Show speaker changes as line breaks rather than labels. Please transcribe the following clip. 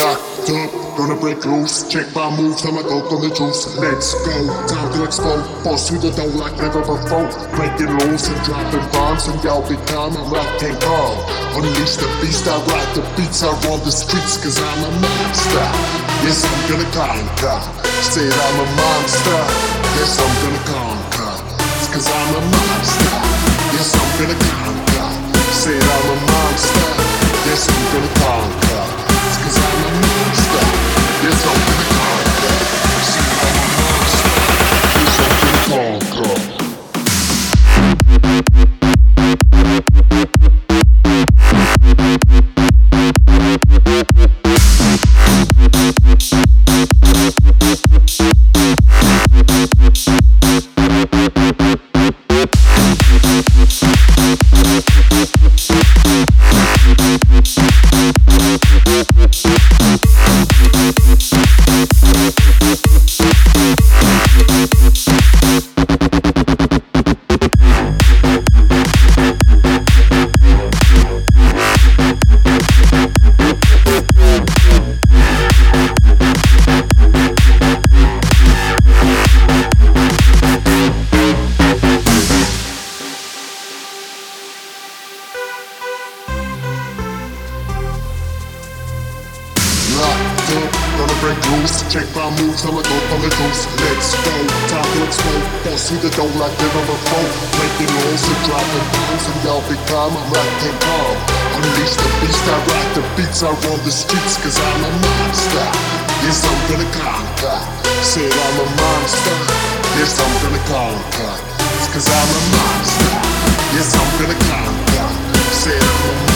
Locked up, gonna break loose. Check my moves, I'ma go on the juice. Let's go, time to explode. Bust through the door like never before. Breaking rules and dropping bombs, and y'all become a rock and roll. Unleash the beast, I ride the beats, I run the streets, cause I'm a monster. Yes, I'm gonna conquer. Said I'm a monster. Yes, I'm gonna conquer. It's cause I'm a monster. Yes, I'm gonna conquer. Said I'm a monster. Yes, I'm gonna conquer. It's cause I'm a monster. Yes, I'm gonna conquer. Said I'm a monster. Yes, I'm gonna conquer. Gonna break loose, check my moves, I'ma go on the juice. Let's go, time to explode. Bust through the door like never before. Breaking rules and dropping bombs, and y'all become a rock and roll. Unleash the beast, I rock the beats, I run the streets, cause I'm a monster. Yes, I'm gonna conquer. Said I'm a monster. Yes, I'm gonna conquer. It's cause I'm a monster. Yes, I'm gonna conquer. Said I'm a monster.